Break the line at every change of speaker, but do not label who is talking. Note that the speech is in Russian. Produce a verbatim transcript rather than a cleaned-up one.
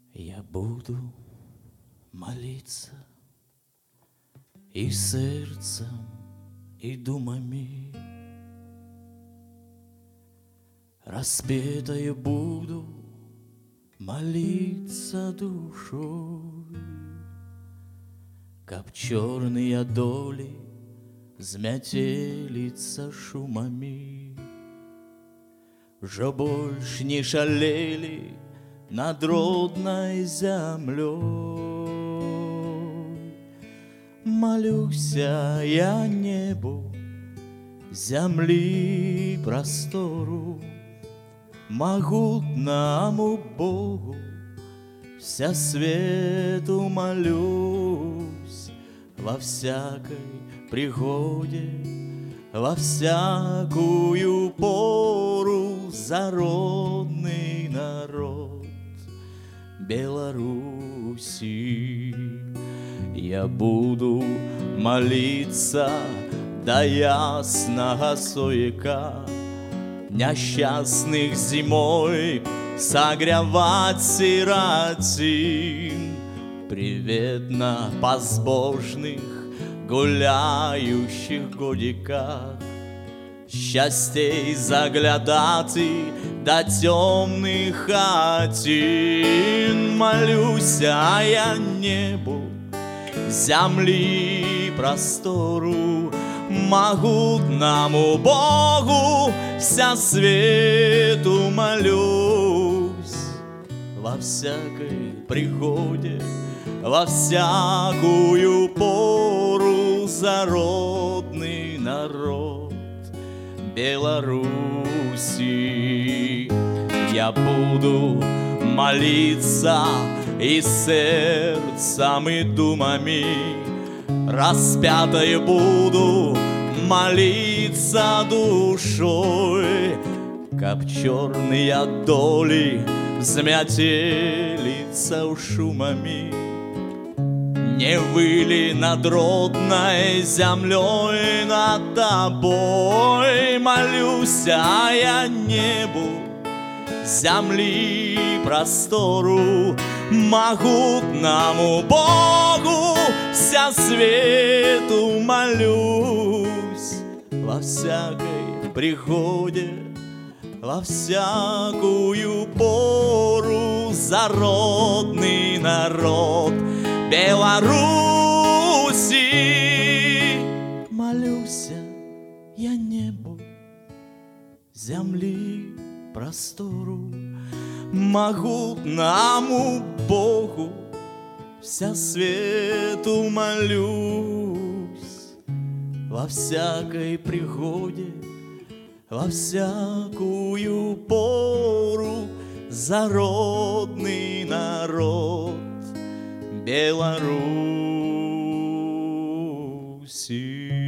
Я буду молиться и сердцем, и думами, распетою буду молиться душой, как черные доли змятелиться шумами, уже больше не шалели над родной землей. Молюся я небу, земли простору, могутному Богу, вся свету молюсь, во всякой пригоде, во всякую пору за родный народ Беларуси. Я буду молиться до ясного соека, несчастных зимой согревать сиротин, приветно безбожных гуляющих годиках, счастей заглядать до темных хатин. Молюся я небу, земли простору, могутному Богу вся свету молюсь, во всякой пригоде, во всякую пору за родный народ Беларуси. Я буду молиться и сердцем, и думами, распятой буду молиться душой, как черные доли взметелиться шумами. Не выли над родной землей над тобой, молюся я небу, земли простору, могутному Богу вся свету молюсь, во всякой пригоде, во всякую пору за родный народ Беларуси. Молюся я небу, земли простору, могутному Богу вся свету молюсь, во всякой пригоде, во всякую пору за родный народ Беларуси.